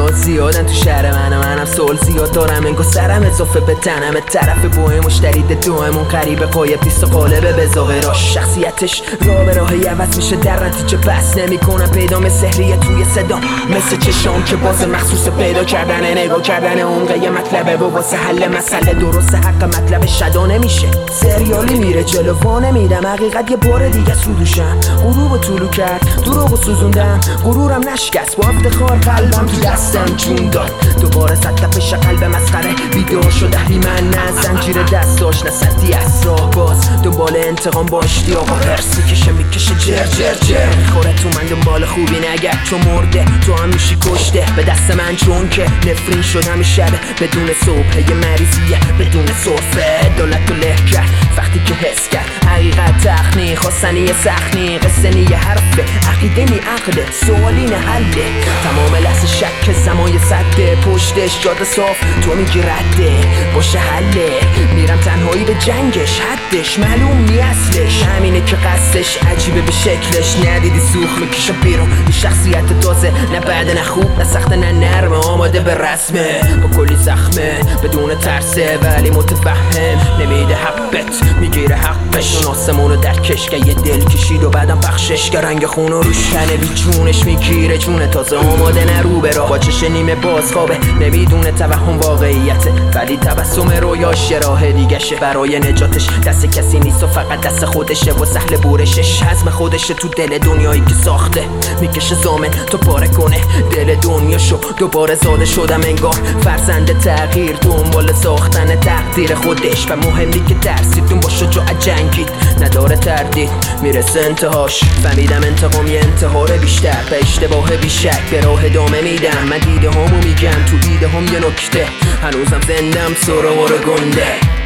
ها زیادن تو شهر منم سول زیاد دارم انگار سرم اضافه به تنم طرف بوی مشتری دومون قریب قایب نیست و قالبه به ظاهراش شخصیتش راه به راهی عوض میشه در نتیجه بس نمیکنم پیدا سحریه توی صدا مثل چشام که باز مخصوص پیدا کردن نگاه کردن عمقه یه مطلبه و واسه حل مسئله درست حق مطلب شدا نمیشه سریالی میره جلو وانه میدم حقیقت یه بار دیگه سودوشم غروب طولو کرد دروغو سوزوندم غرورم نشکست با افتخار قلبم تو دستم جون داد دوباره صد تپش قلب مسخره بیدار شده بی من نه زنجیر دستاش نه سطی از راه باز دنبال انتقام با اشتیاق و هرسی کشه میکشه جر جر جر خوره تو من دنبال خوبی نگرد چون مرده تو هم میشی کشته به دست من چون که نفرین شد همه شبه بدون صبح یه مریضیه بدون صرفه دولت و له کرد وقتی که حس کرد حقیقت تخنی خواستنی سخنی قصه نی حرفه عقیده نی عقله سوالی نه حله تمام لحظه شک زمای صده پشتش جاده صاف تو میگی رده باشه حله میرم تنهایی به جنگش حدش معلوم نی اصلش همینه که قصدش عجیبه به شکلش ندیدی سوخ میکشه بیرون شخصیت تازه نه بعد نه خوب نه سخت نه نرمه آماده به رسمه با کلی زخمه بدون ترسه ولی متفهم نمیده حقت میگیره حقش اون آسمونو در کشکه یه دل کشید و بعدم بخشش که رنگ خونو روش تنه بی جونش میگیره جونه تازه آماده نه رو به راه با چش نیمه باز خوابه نمیدونه توهم واقعیته ولی تبسم رویاش یه راه دیگشه برای نجاتش دست کسی نیست و فقط دست خودشه و سهل بورشش حزم خودشه تو دل دنیایی که ساخته میکشه زامن تو پاره کنه دل دنیاشو دوباره زاده شدم انگار فرزند تغییر دنبال ساختن تقدیر خودش و مهمی که ترسیدون با شجاعت جنگید نداره تردید میرسه انتهاش فهمیدم انتقام یه انتحار بیشتر به اشتباه بیشک به راه ادامه میدم من دیده هامو میگم تو دیده هم یه نکته هنوزم زندم سراغ گنده